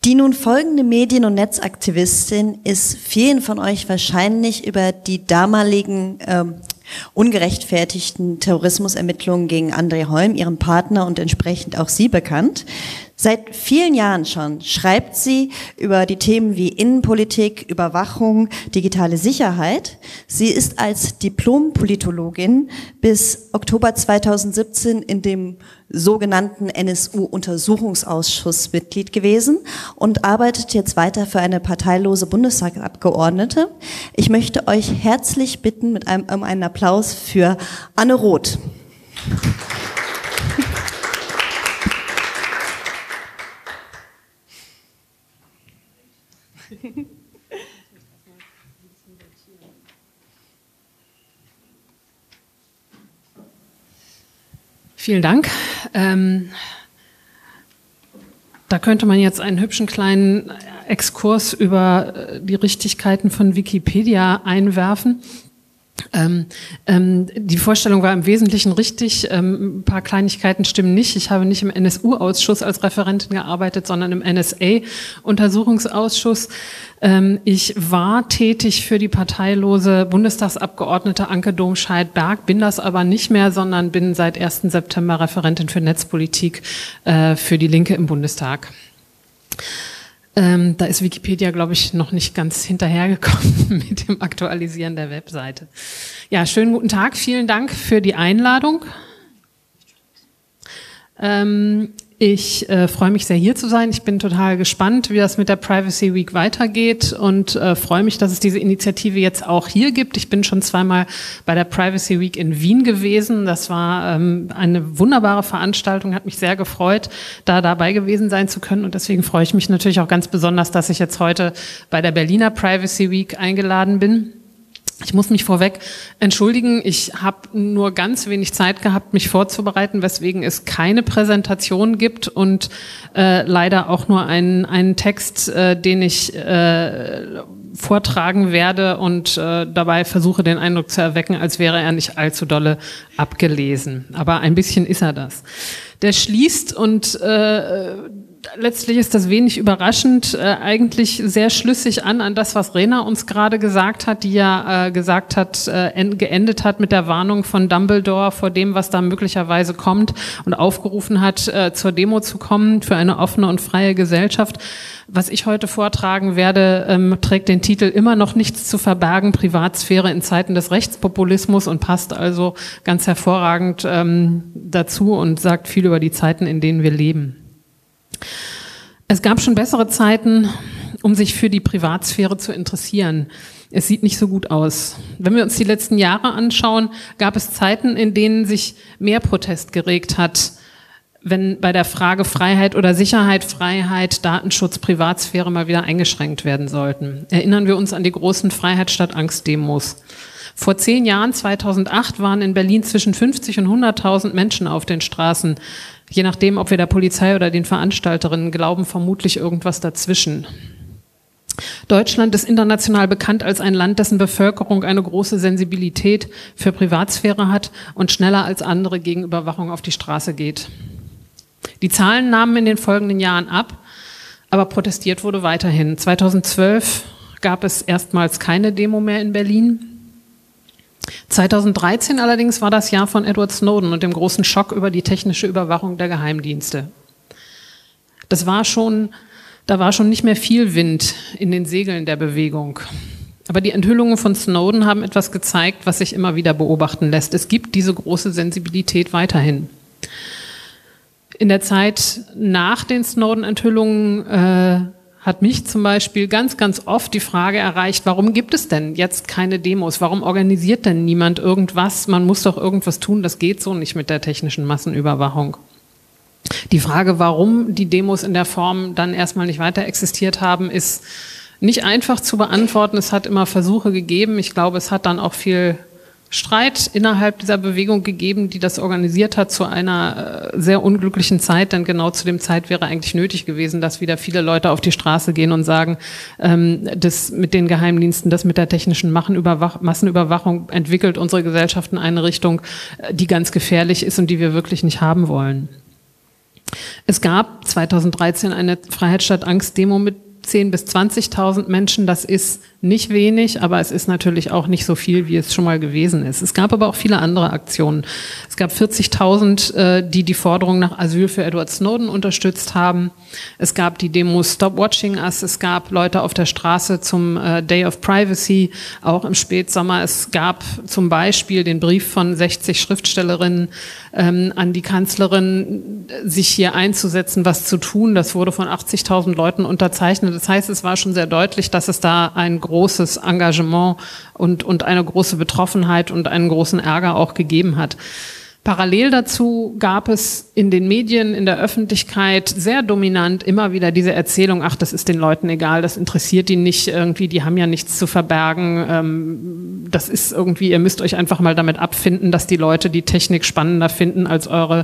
Die nun folgende Medien- und Netzaktivistin ist vielen von euch wahrscheinlich über die damaligen ungerechtfertigten Terrorismusermittlungen gegen André Holm, ihren Partner und entsprechend auch sie bekannt. Seit vielen Jahren schon schreibt sie über die Themen wie Innenpolitik, Überwachung, digitale Sicherheit. Sie ist als Diplom-Politologin bis Oktober 2017 in dem sogenannten NSU-Untersuchungsausschuss Mitglied gewesen und arbeitet jetzt weiter für eine parteilose Bundestagsabgeordnete. Ich möchte euch herzlich bitten um einen Applaus für Anne Roth. Vielen Dank. Da könnte man jetzt einen hübschen kleinen Exkurs über die Richtigkeiten von Wikipedia einwerfen. Die Vorstellung war im Wesentlichen richtig, ein paar Kleinigkeiten stimmen nicht. Ich habe nicht im NSU-Ausschuss als Referentin gearbeitet, sondern im NSA-Untersuchungsausschuss. Ich war tätig für die parteilose Bundestagsabgeordnete Anke Domscheit-Berg, bin das aber nicht mehr, sondern bin seit 1. September Referentin für Netzpolitik für die Linke im Bundestag. Da ist Wikipedia, glaube ich, noch nicht ganz hinterhergekommen mit dem Aktualisieren der Webseite. Ja, schönen guten Tag, vielen Dank für die Einladung. Ich freue mich sehr, hier zu sein. Ich bin total gespannt, wie das mit der Privacy Week weitergeht und freue mich, dass es diese Initiative jetzt auch hier gibt. Ich bin schon zweimal bei der Privacy Week in Wien gewesen. Das war eine wunderbare Veranstaltung, hat mich sehr gefreut, da dabei gewesen sein zu können. Und deswegen freue ich mich natürlich auch ganz besonders, dass ich jetzt heute bei der Berliner Privacy Week eingeladen bin. Ich muss mich vorweg entschuldigen, ich habe nur ganz wenig Zeit gehabt, mich vorzubereiten, weswegen es keine Präsentation gibt und leider auch nur einen Text, den ich vortragen werde und dabei versuche, den Eindruck zu erwecken, als wäre er nicht allzu dolle abgelesen. Aber ein bisschen ist er das. Der schließt und letztlich ist das wenig überraschend, eigentlich sehr schlüssig an das, was Rena uns gerade gesagt hat, die ja gesagt hat, geendet hat mit der Warnung von Dumbledore vor dem, was da möglicherweise kommt und aufgerufen hat, zur Demo zu kommen für eine offene und freie Gesellschaft. Was ich heute vortragen werde, trägt den Titel "Immer noch nichts zu verbergen, Privatsphäre in Zeiten des Rechtspopulismus" und passt also ganz hervorragend dazu und sagt viel über die Zeiten, in denen wir leben. Es gab schon bessere Zeiten, um sich für die Privatsphäre zu interessieren. Es sieht nicht so gut aus. Wenn wir uns die letzten Jahre anschauen, gab es Zeiten, in denen sich mehr Protest geregt hat, wenn bei der Frage Freiheit oder Sicherheit, Freiheit, Datenschutz, Privatsphäre mal wieder eingeschränkt werden sollten. Erinnern wir uns an die großen Freiheit statt Angst-Demos. Vor 10 Jahren, 2008, waren in Berlin zwischen 50 und 100.000 Menschen auf den Straßen. Je nachdem, ob wir der Polizei oder den Veranstalterinnen glauben, vermutlich irgendwas dazwischen. Deutschland ist international bekannt als ein Land, dessen Bevölkerung eine große Sensibilität für Privatsphäre hat und schneller als andere gegen Überwachung auf die Straße geht. Die Zahlen nahmen in den folgenden Jahren ab, aber protestiert wurde weiterhin. 2012 gab es erstmals keine Demo mehr in Berlin. 2013 allerdings war das Jahr von Edward Snowden und dem großen Schock über die technische Überwachung der Geheimdienste. Da war schon nicht mehr viel Wind in den Segeln der Bewegung. Aber die Enthüllungen von Snowden haben etwas gezeigt, was sich immer wieder beobachten lässt. Es gibt diese große Sensibilität weiterhin. In der Zeit nach den Snowden-Enthüllungen hat mich zum Beispiel ganz, ganz oft die Frage erreicht, warum gibt es denn jetzt keine Demos? Warum organisiert denn niemand irgendwas? Man muss doch irgendwas tun, das geht so nicht mit der technischen Massenüberwachung. Die Frage, warum die Demos in der Form dann erstmal nicht weiter existiert haben, ist nicht einfach zu beantworten. Es hat immer Versuche gegeben. Ich glaube, es hat dann auch viel Streit innerhalb dieser Bewegung gegeben, die das organisiert hat zu einer sehr unglücklichen Zeit, denn genau zu dem Zeit wäre eigentlich nötig gewesen, dass wieder viele Leute auf die Straße gehen und sagen, das mit den Geheimdiensten, das mit der technischen Massenüberwachung entwickelt unsere Gesellschaft in eine Richtung, die ganz gefährlich ist und die wir wirklich nicht haben wollen. Es gab 2013 eine Freiheit statt Angst-Demo mit 10.000 bis 20.000 Menschen. Das ist nicht wenig, aber es ist natürlich auch nicht so viel, wie es schon mal gewesen ist. Es gab aber auch viele andere Aktionen. Es gab 40.000, die die Forderung nach Asyl für Edward Snowden unterstützt haben. Es gab die Demo Stop Watching Us. Es gab Leute auf der Straße zum Day of Privacy, auch im Spätsommer. Es gab zum Beispiel den Brief von 60 Schriftstellerinnen an die Kanzlerin, sich hier einzusetzen, was zu tun. Das wurde von 80.000 Leuten unterzeichnet. Das heißt, es war schon sehr deutlich, dass es da ein großes Engagement und eine große Betroffenheit und einen großen Ärger auch gegeben hat. Parallel dazu gab es in den Medien, in der Öffentlichkeit sehr dominant immer wieder diese Erzählung, ach, das ist den Leuten egal, das interessiert die nicht irgendwie, die haben ja nichts zu verbergen, das ist irgendwie, ihr müsst euch einfach mal damit abfinden, dass die Leute die Technik spannender finden als eure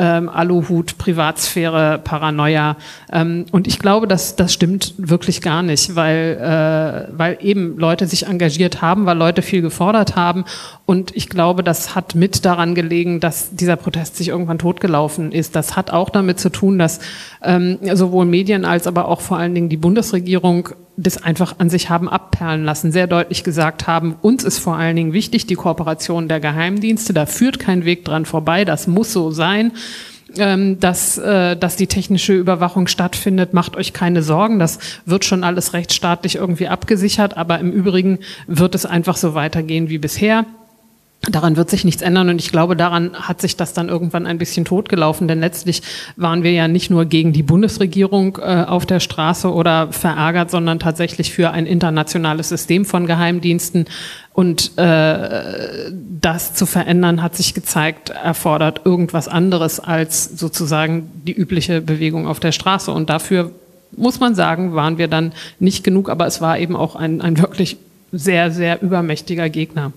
Aluhut-Privatsphäre-Paranoia. Und ich glaube, das stimmt wirklich gar nicht, weil eben Leute sich engagiert haben, weil Leute viel gefordert haben. Und ich glaube, das hat mit daran gelegen, dass dieser Protest sich irgendwann totgelaufen ist. Das hat auch damit zu tun, dass sowohl Medien als aber auch vor allen Dingen die Bundesregierung das einfach an sich haben abperlen lassen, sehr deutlich gesagt haben, uns ist vor allen Dingen wichtig die Kooperation der Geheimdienste, da führt kein Weg dran vorbei, das muss so sein. Dass die technische Überwachung stattfindet, macht euch keine Sorgen, das wird schon alles rechtsstaatlich irgendwie abgesichert, aber im Übrigen wird es einfach so weitergehen wie bisher. Daran wird sich nichts ändern und ich glaube, daran hat sich das dann irgendwann ein bisschen totgelaufen, denn letztlich waren wir ja nicht nur gegen die Bundesregierung auf der Straße oder verärgert, sondern tatsächlich für ein internationales System von Geheimdiensten und das zu verändern, hat sich gezeigt, erfordert irgendwas anderes als sozusagen die übliche Bewegung auf der Straße und dafür, muss man sagen, waren wir dann nicht genug, aber es war eben auch ein wirklich sehr, sehr übermächtiger Gegner.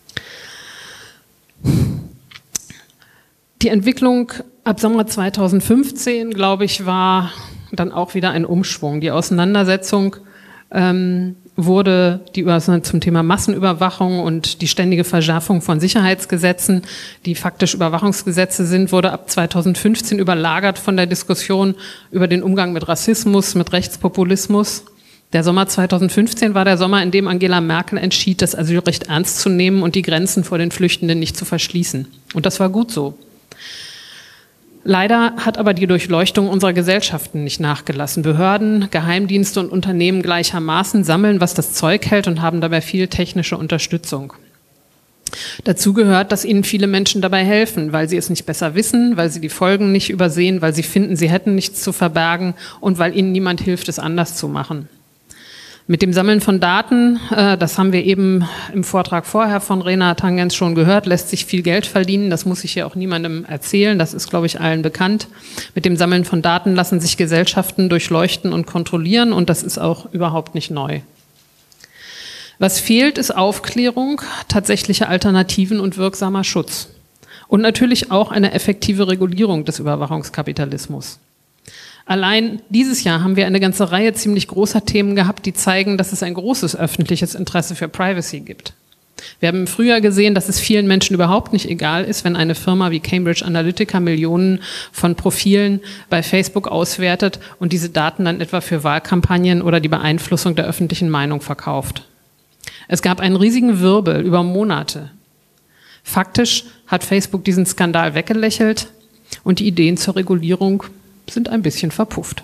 Die Entwicklung ab Sommer 2015, glaube ich, war dann auch wieder ein Umschwung. Die Auseinandersetzung wurde zum Thema Massenüberwachung und die ständige Verschärfung von Sicherheitsgesetzen, die faktisch Überwachungsgesetze sind, wurde ab 2015 überlagert von der Diskussion über den Umgang mit Rassismus, mit Rechtspopulismus. Der Sommer 2015 war der Sommer, in dem Angela Merkel entschied, das Asylrecht ernst zu nehmen und die Grenzen vor den Flüchtenden nicht zu verschließen. Und das war gut so. Leider hat aber die Durchleuchtung unserer Gesellschaften nicht nachgelassen. Behörden, Geheimdienste und Unternehmen gleichermaßen sammeln, was das Zeug hält und haben dabei viel technische Unterstützung. Dazu gehört, dass ihnen viele Menschen dabei helfen, weil sie es nicht besser wissen, weil sie die Folgen nicht übersehen, weil sie finden, sie hätten nichts zu verbergen und weil ihnen niemand hilft, es anders zu machen. Mit dem Sammeln von Daten, das haben wir eben im Vortrag vorher von Rena Tangens schon gehört, lässt sich viel Geld verdienen. Das muss ich hier auch niemandem erzählen, das ist, glaube ich, allen bekannt. Mit dem Sammeln von Daten lassen sich Gesellschaften durchleuchten und kontrollieren und das ist auch überhaupt nicht neu. Was fehlt, ist Aufklärung, tatsächliche Alternativen und wirksamer Schutz. Und natürlich auch eine effektive Regulierung des Überwachungskapitalismus. Allein dieses Jahr haben wir eine ganze Reihe ziemlich großer Themen gehabt, die zeigen, dass es ein großes öffentliches Interesse für Privacy gibt. Wir haben im Frühjahr gesehen, dass es vielen Menschen überhaupt nicht egal ist, wenn eine Firma wie Cambridge Analytica Millionen von Profilen bei Facebook auswertet und diese Daten dann etwa für Wahlkampagnen oder die Beeinflussung der öffentlichen Meinung verkauft. Es gab einen riesigen Wirbel über Monate. Faktisch hat Facebook diesen Skandal weggelächelt und die Ideen zur Regulierung sind ein bisschen verpufft.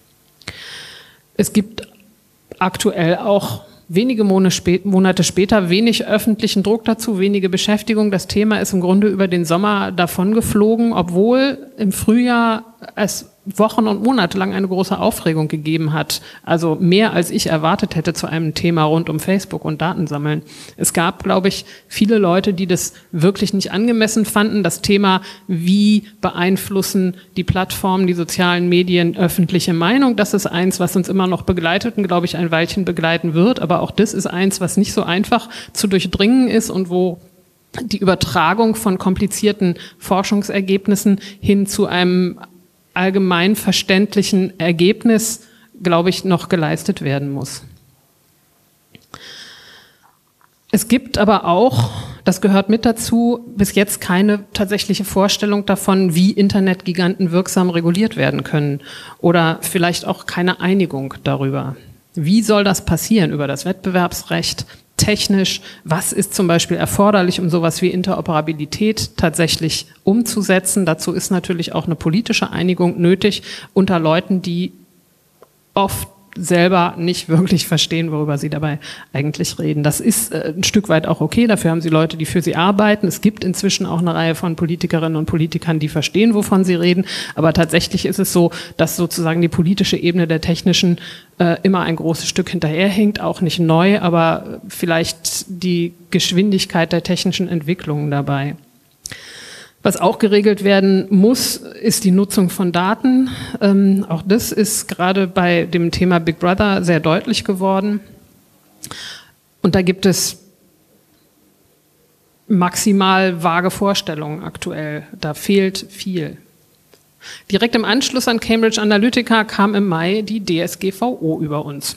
Es gibt aktuell auch wenige Monate später wenig öffentlichen Druck dazu, wenige Beschäftigung. Das Thema ist im Grunde über den Sommer davongeflogen, obwohl im Frühjahr es Wochen und Monate lang eine große Aufregung gegeben hat. Also mehr als ich erwartet hätte zu einem Thema rund um Facebook und Datensammeln. Es gab, glaube ich, viele Leute, die das wirklich nicht angemessen fanden. Das Thema, wie beeinflussen die Plattformen, die sozialen Medien öffentliche Meinung, das ist eins, was uns immer noch begleitet und, glaube ich, ein Weilchen begleiten wird. Aber auch das ist eins, was nicht so einfach zu durchdringen ist und wo die Übertragung von komplizierten Forschungsergebnissen hin zu einem allgemein verständlichen Ergebnis, glaube ich, noch geleistet werden muss. Es gibt aber auch, Das gehört mit dazu. Bis jetzt keine tatsächliche Vorstellung davon, wie Internetgiganten wirksam reguliert werden können. Oder vielleicht auch keine Einigung darüber. Wie soll das passieren? Über das Wettbewerbsrecht, technisch? Was ist zum Beispiel erforderlich, um sowas wie Interoperabilität tatsächlich umzusetzen? Dazu ist natürlich auch eine politische Einigung nötig unter Leuten, die oft selber nicht wirklich verstehen, worüber sie dabei eigentlich reden. Das ist ein Stück weit auch okay, dafür haben sie Leute, die für sie arbeiten. Es gibt inzwischen auch eine Reihe von Politikerinnen und Politikern, die verstehen, wovon sie reden, aber tatsächlich ist es so, dass sozusagen die politische Ebene der technischen immer ein großes Stück hinterherhinkt, auch nicht neu, aber vielleicht die Geschwindigkeit der technischen Entwicklungen dabei. Was auch geregelt werden muss, ist die Nutzung von Daten. Auch das ist gerade bei dem Thema Big Brother sehr deutlich geworden. Und da gibt es maximal vage Vorstellungen aktuell. Da fehlt viel. Direkt im Anschluss an Cambridge Analytica kam im Mai die DSGVO über uns.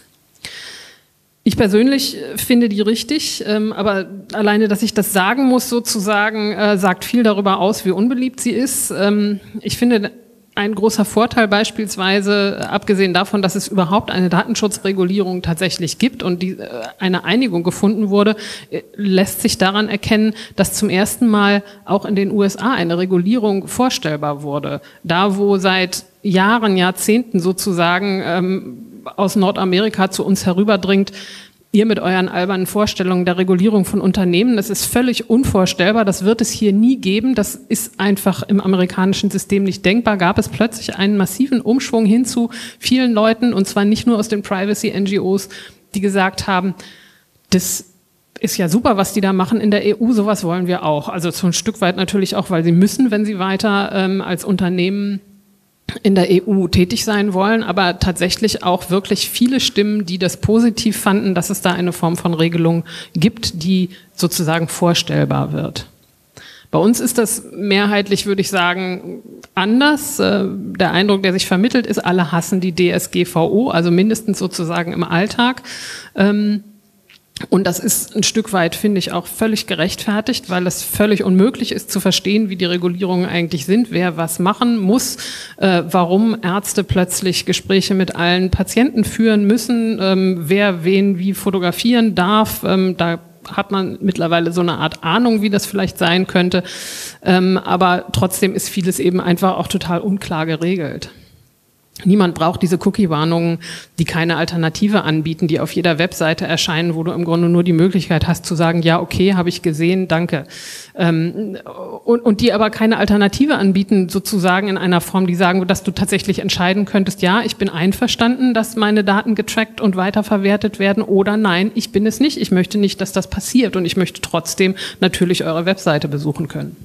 Ich persönlich finde die richtig, aber alleine, dass ich das sagen muss, sozusagen, sagt viel darüber aus, wie unbeliebt sie ist. Ich finde, ein großer Vorteil beispielsweise, abgesehen davon, dass es überhaupt eine Datenschutzregulierung tatsächlich gibt und eine Einigung gefunden wurde, lässt sich daran erkennen, dass zum ersten Mal auch in den USA eine Regulierung vorstellbar wurde. Da, wo seit Jahren, Jahrzehnten sozusagen aus Nordamerika zu uns herüberdringt, ihr mit euren albernen Vorstellungen der Regulierung von Unternehmen, das ist völlig unvorstellbar, das wird es hier nie geben, das ist einfach im amerikanischen System nicht denkbar, gab es plötzlich einen massiven Umschwung hin zu vielen Leuten, und zwar nicht nur aus den Privacy-NGOs, die gesagt haben, das ist ja super, was die da machen in der EU, sowas wollen wir auch. Also so ein Stück weit natürlich auch, weil sie müssen, wenn sie weiter als Unternehmen in der EU tätig sein wollen, aber tatsächlich auch wirklich viele Stimmen, die das positiv fanden, dass es da eine Form von Regelung gibt, die sozusagen vorstellbar wird. Bei uns ist das mehrheitlich, würde ich sagen, anders. Der Eindruck, der sich vermittelt, ist, alle hassen die DSGVO, also mindestens sozusagen im Alltag. Und das ist ein Stück weit, finde ich, auch völlig gerechtfertigt, weil es völlig unmöglich ist zu verstehen, wie die Regulierungen eigentlich sind, wer was machen muss, warum Ärzte plötzlich Gespräche mit allen Patienten führen müssen, wer wen wie fotografieren darf. Da hat man mittlerweile so eine Art Ahnung, wie das vielleicht sein könnte. Aber trotzdem ist vieles eben einfach auch total unklar geregelt. Niemand braucht diese Cookie-Warnungen, die keine Alternative anbieten, die auf jeder Webseite erscheinen, wo du im Grunde nur die Möglichkeit hast zu sagen, ja, okay, habe ich gesehen, danke. Und die aber keine Alternative anbieten, sozusagen in einer Form, die sagen, dass du tatsächlich entscheiden könntest, ja, ich bin einverstanden, dass meine Daten getrackt und weiterverwertet werden, oder nein, ich bin es nicht, ich möchte nicht, dass das passiert und ich möchte trotzdem natürlich eure Webseite besuchen können.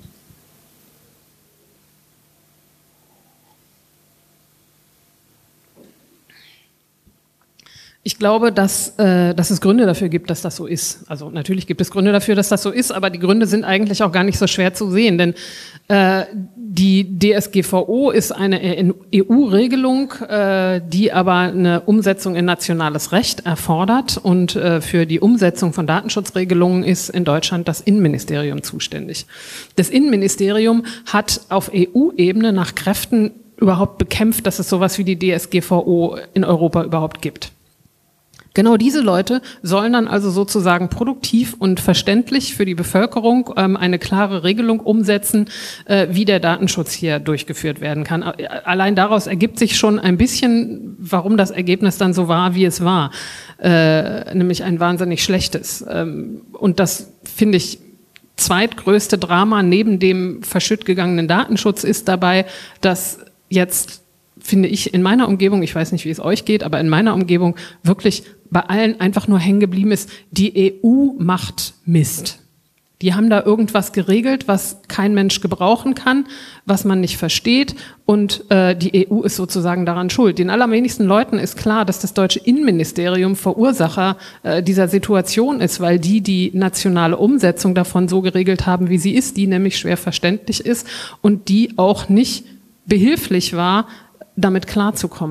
Ich glaube, dass es Gründe dafür gibt, dass das so ist. Also natürlich gibt es Gründe dafür, dass das so ist, aber die Gründe sind eigentlich auch gar nicht so schwer zu sehen, denn die DSGVO ist eine EU-Regelung, die aber eine Umsetzung in nationales Recht erfordert, und für die Umsetzung von Datenschutzregelungen ist in Deutschland das Innenministerium zuständig. Das Innenministerium hat auf EU-Ebene nach Kräften überhaupt bekämpft, dass es sowas wie die DSGVO in Europa überhaupt gibt. Genau diese Leute sollen dann also sozusagen produktiv und verständlich für die Bevölkerung eine klare Regelung umsetzen, wie der Datenschutz hier durchgeführt werden kann. Allein daraus ergibt sich schon ein bisschen, warum das Ergebnis dann so war, wie es war, nämlich ein wahnsinnig schlechtes. Und das finde ich zweitgrößte Drama neben dem verschütt gegangenen Datenschutz ist dabei, dass jetzt, finde ich, in meiner Umgebung, ich weiß nicht, wie es euch geht, aber in meiner Umgebung wirklich bei allen einfach nur hängen geblieben ist, die EU macht Mist. Die haben da irgendwas geregelt, was kein Mensch gebrauchen kann, was man nicht versteht, und die EU ist sozusagen daran schuld. Den allerwenigsten Leuten ist klar, dass das deutsche Innenministerium Verursacher dieser Situation ist, weil die nationale Umsetzung davon so geregelt haben, wie sie ist, die nämlich schwer verständlich ist und die auch nicht behilflich war, damit klarzukommen.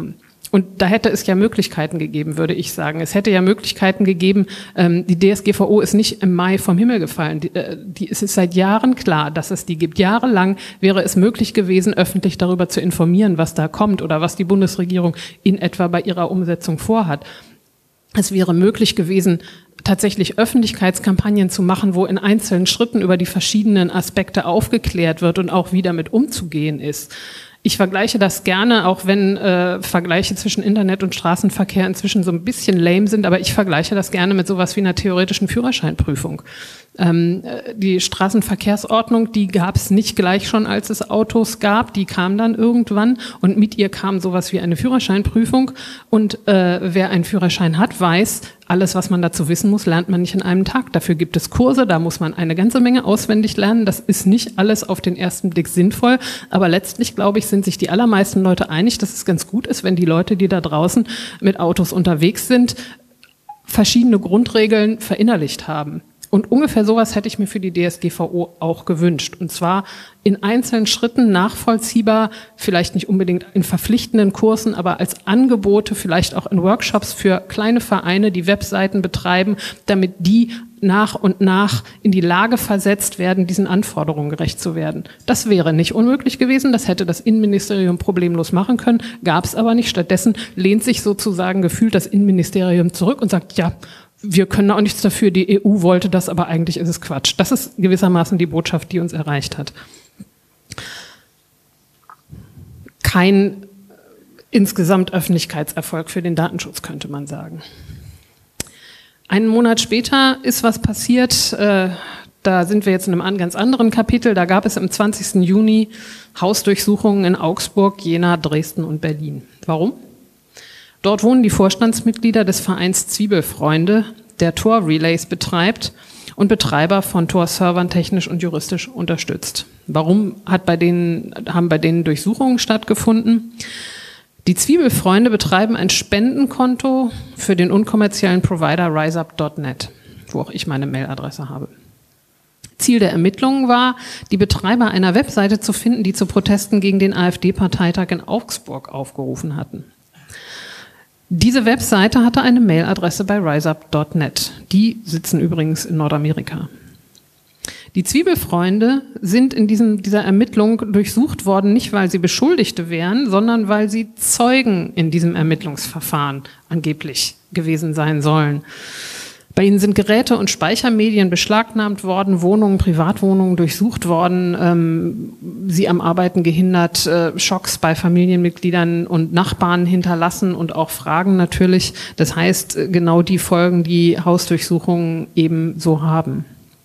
Und da hätte es ja Möglichkeiten gegeben, würde ich sagen. Es hätte ja Möglichkeiten gegeben, die DSGVO ist nicht im Mai vom Himmel gefallen. Es ist seit Jahren klar, dass es die gibt. Jahrelang wäre es möglich gewesen, öffentlich darüber zu informieren, was da kommt oder was die Bundesregierung in etwa bei ihrer Umsetzung vorhat. Es wäre möglich gewesen, tatsächlich Öffentlichkeitskampagnen zu machen, wo in einzelnen Schritten über die verschiedenen Aspekte aufgeklärt wird und auch wie damit umzugehen ist. Ich vergleiche das gerne, auch wenn Vergleiche zwischen Internet und Straßenverkehr inzwischen so ein bisschen lame sind, aber ich vergleiche das gerne mit sowas wie einer theoretischen Führerscheinprüfung. Die Straßenverkehrsordnung, die gab es nicht gleich schon, als es Autos gab, die kam dann irgendwann und mit ihr kam sowas wie eine Führerscheinprüfung und wer einen Führerschein hat, weiß, alles, was man dazu wissen muss, lernt man nicht in einem Tag. Dafür gibt es Kurse, da muss man eine ganze Menge auswendig lernen. Das ist nicht alles auf den ersten Blick sinnvoll, aber letztlich, glaube ich, sind sich die allermeisten Leute einig, dass es ganz gut ist, wenn die Leute, die da draußen mit Autos unterwegs sind, verschiedene Grundregeln verinnerlicht haben. Und ungefähr sowas hätte ich mir für die DSGVO auch gewünscht. Und zwar in einzelnen Schritten nachvollziehbar, vielleicht nicht unbedingt in verpflichtenden Kursen, aber als Angebote, vielleicht auch in Workshops für kleine Vereine, die Webseiten betreiben, damit die nach und nach in die Lage versetzt werden, diesen Anforderungen gerecht zu werden. Das wäre nicht unmöglich gewesen, das hätte das Innenministerium problemlos machen können, gab es aber nicht. Stattdessen lehnt sich sozusagen gefühlt das Innenministerium zurück und sagt, ja, wir können auch nichts dafür, die EU wollte das, aber eigentlich ist es Quatsch. Das ist gewissermaßen die Botschaft, die uns erreicht hat. Kein insgesamt Öffentlichkeitserfolg für den Datenschutz, könnte man sagen. Einen Monat später ist was passiert, da sind wir jetzt in einem ganz anderen Kapitel, da gab es am 20. Juni Hausdurchsuchungen in Augsburg, Jena, Dresden und Berlin. Warum? Dort wohnen die Vorstandsmitglieder des Vereins Zwiebelfreunde, der Tor-Relays betreibt und Betreiber von Tor-Servern technisch und juristisch unterstützt. Warum haben bei denen Durchsuchungen stattgefunden? Die Zwiebelfreunde betreiben ein Spendenkonto für den unkommerziellen Provider riseup.net, wo auch ich meine Mailadresse habe. Ziel der Ermittlungen war, die Betreiber einer Webseite zu finden, die zu Protesten gegen den AfD-Parteitag in Augsburg aufgerufen hatten. Diese Webseite hatte eine Mailadresse bei riseup.net. Die sitzen übrigens in Nordamerika. Die Zwiebelfreunde sind in dieser Ermittlung durchsucht worden, nicht weil sie Beschuldigte wären, sondern weil sie Zeugen in diesem Ermittlungsverfahren angeblich gewesen sein sollen. Bei ihnen sind Geräte und Speichermedien beschlagnahmt worden, Wohnungen, Privatwohnungen durchsucht worden, sie am Arbeiten gehindert, Schocks bei Familienmitgliedern und Nachbarn hinterlassen und auch Fragen natürlich. Das heißt, genau die Folgen, die Hausdurchsuchungen eben so haben.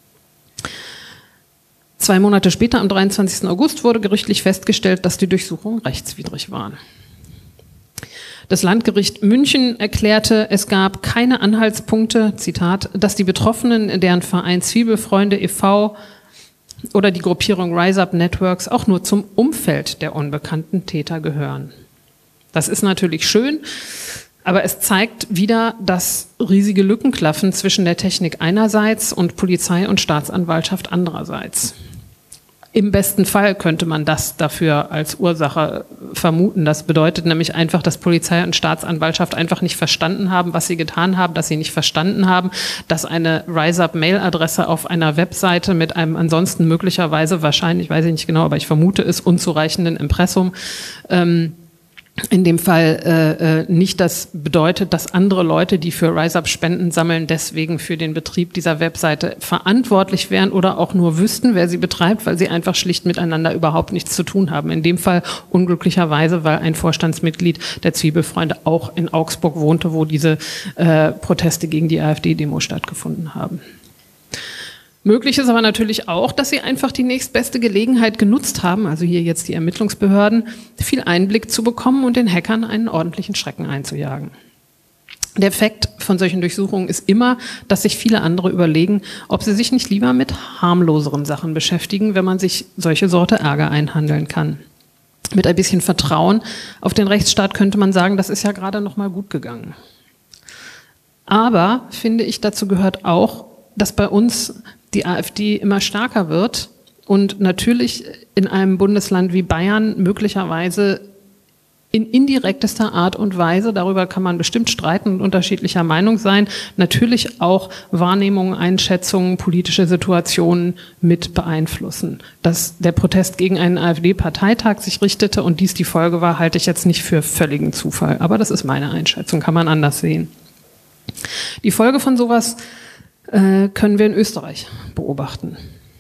2 Monate später, am 23. August, wurde gerichtlich festgestellt, dass die Durchsuchungen rechtswidrig waren. Das Landgericht München erklärte, es gab keine Anhaltspunkte, Zitat, dass die Betroffenen, deren Verein Zwiebelfreunde e.V. oder die Gruppierung RiseUp Networks auch nur zum Umfeld der unbekannten Täter gehören. Das ist natürlich schön, aber es zeigt wieder, dass riesige Lücken klaffen zwischen der Technik einerseits und Polizei und Staatsanwaltschaft andererseits. Im besten Fall könnte man das dafür als Ursache vermuten. Das bedeutet nämlich einfach, dass Polizei und Staatsanwaltschaft einfach nicht verstanden haben, was sie getan haben, dass sie nicht verstanden haben, dass eine RiseUp-Mail-Adresse auf einer Webseite mit einem ansonsten möglicherweise, wahrscheinlich, weiß ich nicht genau, aber ich vermute es, unzureichenden Impressum, in dem Fall nicht das bedeutet, dass andere Leute, die für RiseUp Spenden sammeln, deswegen für den Betrieb dieser Webseite verantwortlich wären oder auch nur wüssten, wer sie betreibt, weil sie einfach schlicht miteinander überhaupt nichts zu tun haben. In dem Fall unglücklicherweise, weil ein Vorstandsmitglied der Zwiebelfreunde auch in Augsburg wohnte, wo diese Proteste gegen die AfD-Demo stattgefunden haben. Möglich ist aber natürlich auch, dass sie einfach die nächstbeste Gelegenheit genutzt haben, also hier jetzt die Ermittlungsbehörden, viel Einblick zu bekommen und den Hackern einen ordentlichen Schrecken einzujagen. Der Effekt von solchen Durchsuchungen ist immer, dass sich viele andere überlegen, ob sie sich nicht lieber mit harmloseren Sachen beschäftigen, wenn man sich solche Sorte Ärger einhandeln kann. Mit ein bisschen Vertrauen auf den Rechtsstaat könnte man sagen, das ist ja gerade noch mal gut gegangen. Aber, finde ich, dazu gehört auch, dass bei uns die AfD immer stärker wird und natürlich in einem Bundesland wie Bayern möglicherweise in indirektester Art und Weise, darüber kann man bestimmt streiten und unterschiedlicher Meinung sein, natürlich auch Wahrnehmungen, Einschätzungen, politische Situationen mit beeinflussen. Dass der Protest gegen einen AfD-Parteitag sich richtete und dies die Folge war, halte ich jetzt nicht für völligen Zufall. Aber das ist meine Einschätzung, kann man anders sehen. Die Folge von sowas können wir in Österreich beobachten.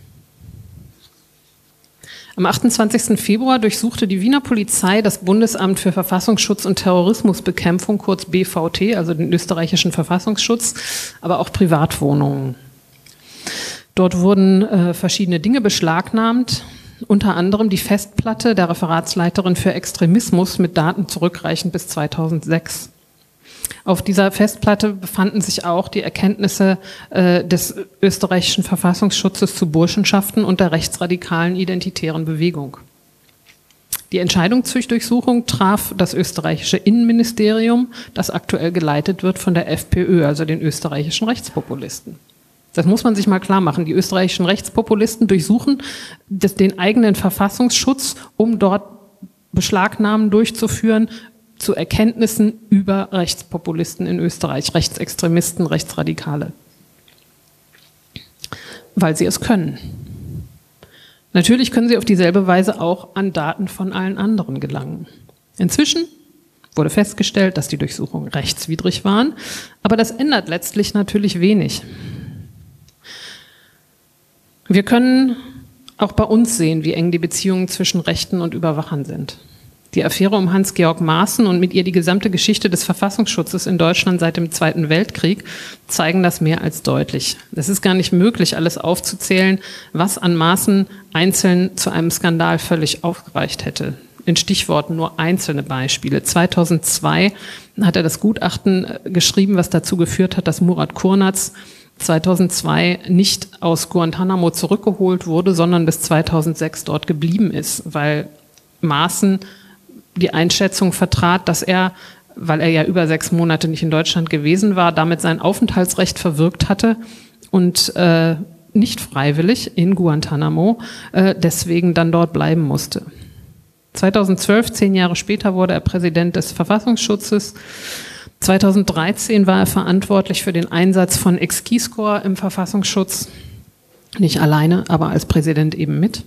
Am 28. Februar durchsuchte die Wiener Polizei das Bundesamt für Verfassungsschutz und Terrorismusbekämpfung, kurz BVT, also den österreichischen Verfassungsschutz, aber auch Privatwohnungen. Dort wurden verschiedene Dinge beschlagnahmt, unter anderem die Festplatte der Referatsleiterin für Extremismus mit Daten zurückreichend bis 2006. Auf dieser Festplatte befanden sich auch die Erkenntnisse des österreichischen Verfassungsschutzes zu Burschenschaften und der rechtsradikalen identitären Bewegung. Die Entscheidung zur Durchsuchung traf das österreichische Innenministerium, das aktuell geleitet wird von der FPÖ, also den österreichischen Rechtspopulisten. Das muss man sich mal klar machen. Die österreichischen Rechtspopulisten durchsuchen den eigenen Verfassungsschutz, um dort Beschlagnahmen durchzuführen, zu Erkenntnissen über Rechtspopulisten in Österreich, Rechtsextremisten, Rechtsradikale. Weil sie es können. Natürlich können sie auf dieselbe Weise auch an Daten von allen anderen gelangen. Inzwischen wurde festgestellt, dass die Durchsuchungen rechtswidrig waren, aber das ändert letztlich natürlich wenig. Wir können auch bei uns sehen, wie eng die Beziehungen zwischen Rechten und Überwachern sind. Die Affäre um Hans-Georg Maaßen und mit ihr die gesamte Geschichte des Verfassungsschutzes in Deutschland seit dem Zweiten Weltkrieg zeigen das mehr als deutlich. Es ist gar nicht möglich, alles aufzuzählen, was an Maaßen einzeln zu einem Skandal völlig aufgereicht hätte. In Stichworten nur einzelne Beispiele. 2002 hat er das Gutachten geschrieben, was dazu geführt hat, dass Murat Kurnaz 2002 nicht aus Guantanamo zurückgeholt wurde, sondern bis 2006 dort geblieben ist, weil Maaßen die Einschätzung vertrat, dass er, weil er ja über 6 Monate nicht in Deutschland gewesen war, damit sein Aufenthaltsrecht verwirkt hatte und nicht freiwillig in Guantanamo deswegen dann dort bleiben musste. 2012, 10 Jahre später, wurde er Präsident des Verfassungsschutzes. 2013 war er verantwortlich für den Einsatz von Exquiscor im Verfassungsschutz. Nicht alleine, aber als Präsident eben mit.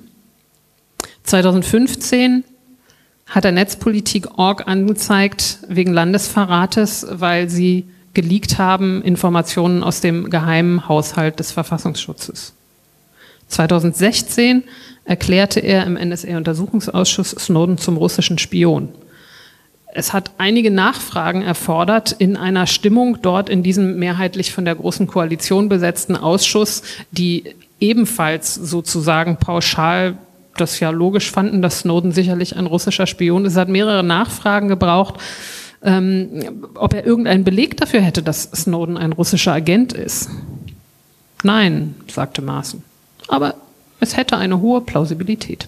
2015 hat er Netzpolitik.org angezeigt wegen Landesverrates, weil sie geleakt haben Informationen aus dem geheimen Haushalt des Verfassungsschutzes. 2016 erklärte er im NSA-Untersuchungsausschuss Snowden zum russischen Spion. Es hat einige Nachfragen erfordert in einer Stimmung dort in diesem mehrheitlich von der Großen Koalition besetzten Ausschuss, die ebenfalls sozusagen pauschal das ja logisch fanden, dass Snowden sicherlich ein russischer Spion ist. Es hat mehrere Nachfragen gebraucht, ob er irgendeinen Beleg dafür hätte, dass Snowden ein russischer Agent ist. Nein, sagte Maaßen. Aber es hätte eine hohe Plausibilität.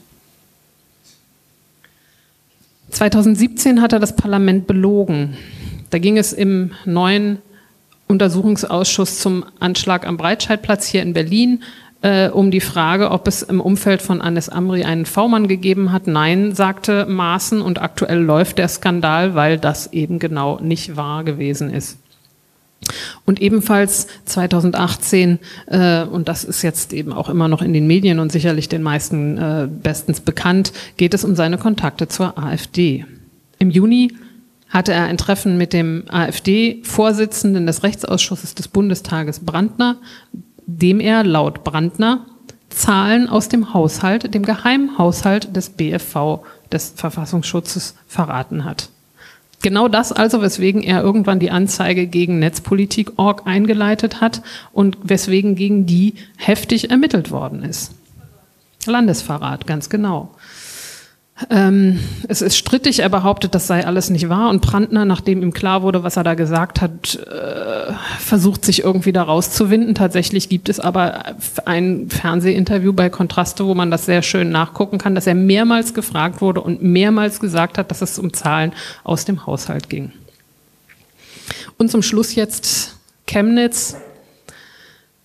2017 hat er das Parlament belogen. Da ging es im neuen Untersuchungsausschuss zum Anschlag am Breitscheidplatz hier in Berlin um die Frage, ob es im Umfeld von Anis Amri einen V-Mann gegeben hat. Nein, sagte Maaßen, und aktuell läuft der Skandal, weil das eben genau nicht wahr gewesen ist. Und ebenfalls 2018, und das ist jetzt eben auch immer noch in den Medien und sicherlich den meisten bestens bekannt, geht es um seine Kontakte zur AfD. Im Juni hatte er ein Treffen mit dem AfD-Vorsitzenden des Rechtsausschusses des Bundestages Brandner, dem er laut Brandner Zahlen aus dem Haushalt, dem geheimen Haushalt des BFV, des Verfassungsschutzes, verraten hat. Genau das also, weswegen er irgendwann die Anzeige gegen Netzpolitik.org eingeleitet hat und weswegen gegen die heftig ermittelt worden ist. Landesverrat, ganz genau. Es ist strittig, er behauptet, das sei alles nicht wahr, und Brandner, nachdem ihm klar wurde, was er da gesagt hat, versucht sich irgendwie da rauszuwinden. Tatsächlich gibt es aber ein Fernsehinterview bei Kontraste, wo man das sehr schön nachgucken kann, dass er mehrmals gefragt wurde und mehrmals gesagt hat, dass es um Zahlen aus dem Haushalt ging. Und zum Schluss jetzt Chemnitz.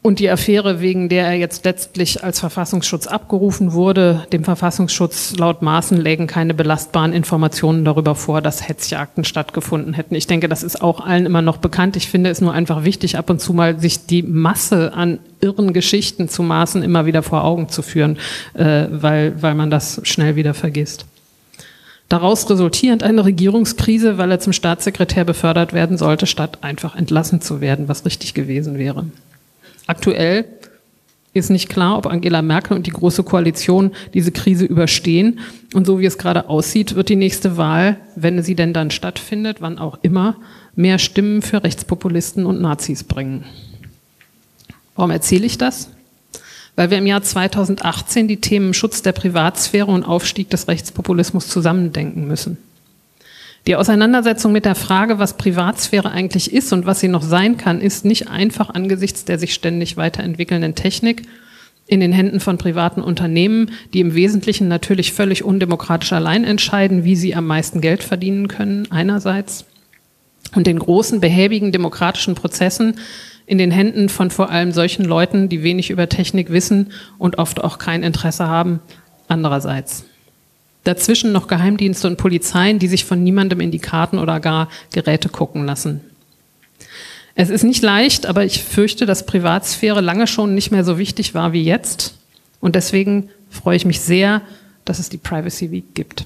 Und die Affäre, wegen der er jetzt letztlich als Verfassungsschutz abgerufen wurde, dem Verfassungsschutz laut Maaßen lägen keine belastbaren Informationen darüber vor, dass Hetzjagden stattgefunden hätten. Ich denke, das ist auch allen immer noch bekannt. Ich finde es nur einfach wichtig, ab und zu mal sich die Masse an irren Geschichten zu Maaßen immer wieder vor Augen zu führen, weil man das schnell wieder vergisst. Daraus resultierend eine Regierungskrise, weil er zum Staatssekretär befördert werden sollte, statt einfach entlassen zu werden, was richtig gewesen wäre. Aktuell ist nicht klar, ob Angela Merkel und die Große Koalition diese Krise überstehen. Und so wie es gerade aussieht, wird die nächste Wahl, wenn sie denn dann stattfindet, wann auch immer, mehr Stimmen für Rechtspopulisten und Nazis bringen. Warum erzähle ich das? Weil wir im Jahr 2018 die Themen Schutz der Privatsphäre und Aufstieg des Rechtspopulismus zusammendenken müssen. Die Auseinandersetzung mit der Frage, was Privatsphäre eigentlich ist und was sie noch sein kann, ist nicht einfach angesichts der sich ständig weiterentwickelnden Technik in den Händen von privaten Unternehmen, die im Wesentlichen natürlich völlig undemokratisch allein entscheiden, wie sie am meisten Geld verdienen können, einerseits, und den großen, behäbigen demokratischen Prozessen in den Händen von vor allem solchen Leuten, die wenig über Technik wissen und oft auch kein Interesse haben, andererseits. Dazwischen noch Geheimdienste und Polizeien, die sich von niemandem in die Karten oder gar Geräte gucken lassen. Es ist nicht leicht, aber ich fürchte, dass Privatsphäre lange schon nicht mehr so wichtig war wie jetzt. Und deswegen freue ich mich sehr, dass es die Privacy Week gibt.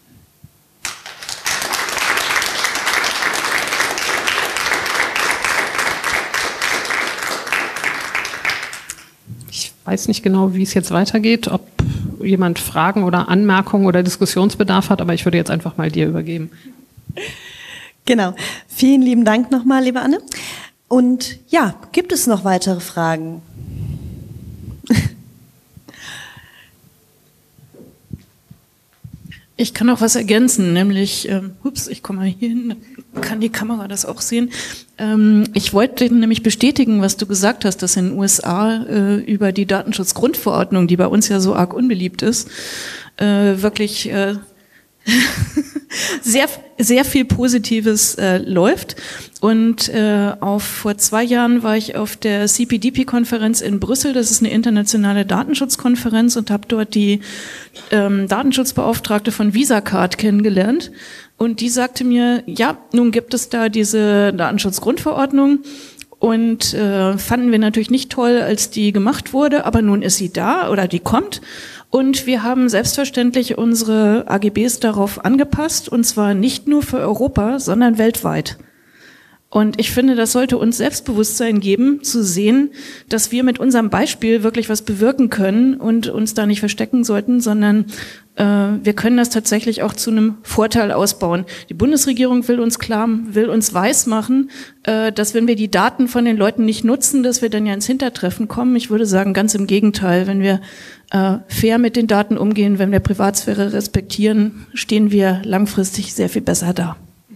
Ich weiß nicht genau, wie es jetzt weitergeht, ob jemand Fragen oder Anmerkungen oder Diskussionsbedarf hat, aber ich würde jetzt einfach mal dir übergeben. Genau. Vielen lieben Dank nochmal, liebe Anne. Und ja, gibt es noch weitere Fragen? Ich kann auch was ergänzen, nämlich, ich komme mal hier hin, kann die Kamera das auch sehen. Ich wollte nämlich bestätigen, was du gesagt hast, dass in den USA über die Datenschutzgrundverordnung, die bei uns ja so arg unbeliebt ist, wirklich sehr viel Positives läuft. Und vor 2 Jahren war ich auf der CPDP-Konferenz in Brüssel. Das ist eine internationale Datenschutzkonferenz, und habe dort die Datenschutzbeauftragte von VisaCard kennengelernt. Und die sagte mir, ja, nun gibt es da diese Datenschutzgrundverordnung. Und fanden wir natürlich nicht toll, als die gemacht wurde, aber nun ist sie da oder die kommt. Und wir haben selbstverständlich unsere AGBs darauf angepasst, und zwar nicht nur für Europa, sondern weltweit. Und ich finde, das sollte uns Selbstbewusstsein geben, zu sehen, dass wir mit unserem Beispiel wirklich was bewirken können und uns da nicht verstecken sollten, sondern wir können das tatsächlich auch zu einem Vorteil ausbauen. Die Bundesregierung will uns weismachen, dass wenn wir die Daten von den Leuten nicht nutzen, dass wir dann ja ins Hintertreffen kommen. Ich würde sagen, ganz im Gegenteil. Wenn wir fair mit den Daten umgehen, wenn wir Privatsphäre respektieren, stehen wir langfristig sehr viel besser da.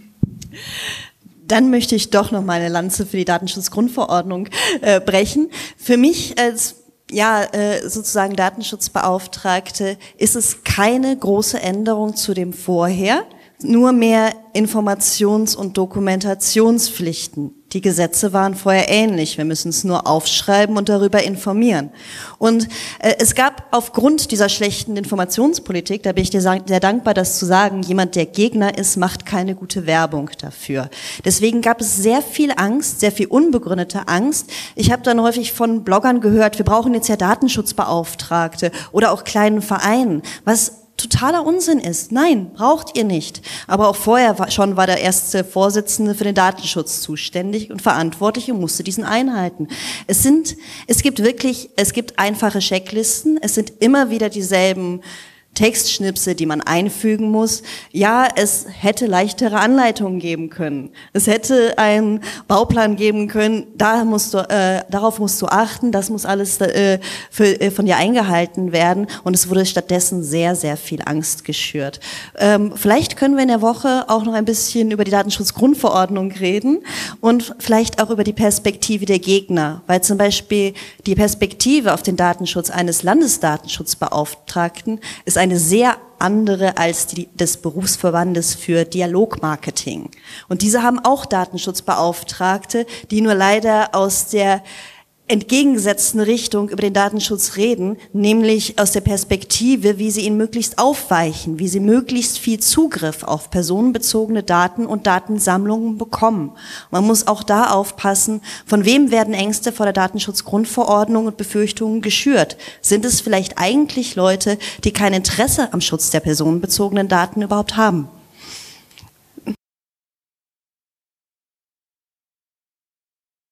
Dann möchte ich doch noch mal eine Lanze für die Datenschutzgrundverordnung brechen. Für mich als sozusagen Datenschutzbeauftragte ist es keine große Änderung zu dem vorher, nur mehr Informations- und Dokumentationspflichten. Die Gesetze waren vorher ähnlich. Wir müssen es nur aufschreiben und darüber informieren. Und es gab aufgrund dieser schlechten Informationspolitik, da bin ich dir sehr dankbar, das zu sagen, jemand, der Gegner ist, macht keine gute Werbung dafür. Deswegen gab es sehr viel Angst, sehr viel unbegründete Angst. Ich habe dann häufig von Bloggern gehört, wir brauchen jetzt ja Datenschutzbeauftragte oder auch kleinen Vereinen, was totaler Unsinn ist. Nein, braucht ihr nicht. Aber auch vorher war der erste Vorsitzende für den Datenschutz zuständig und verantwortlich und musste diesen einhalten. Es gibt einfache Checklisten, es sind immer wieder dieselben Textschnipsel, die man einfügen muss. Ja, es hätte leichtere Anleitungen geben können. Es hätte einen Bauplan geben können, darauf musst du achten, das muss alles von dir eingehalten werden. Und es wurde stattdessen sehr, sehr viel Angst geschürt. Vielleicht können wir in der Woche auch noch ein bisschen über die Datenschutzgrundverordnung reden und vielleicht auch über die Perspektive der Gegner, weil zum Beispiel die Perspektive auf den Datenschutz eines Landesdatenschutzbeauftragten ist eine sehr andere als die des Berufsverbandes für Dialogmarketing. Und diese haben auch Datenschutzbeauftragte, die nur leider aus der entgegengesetzten Richtung über den Datenschutz reden, nämlich aus der Perspektive, wie sie ihn möglichst aufweichen, wie sie möglichst viel Zugriff auf personenbezogene Daten und Datensammlungen bekommen. Man muss auch da aufpassen, von wem werden Ängste vor der Datenschutzgrundverordnung und Befürchtungen geschürt? Sind es vielleicht eigentlich Leute, die kein Interesse am Schutz der personenbezogenen Daten überhaupt haben?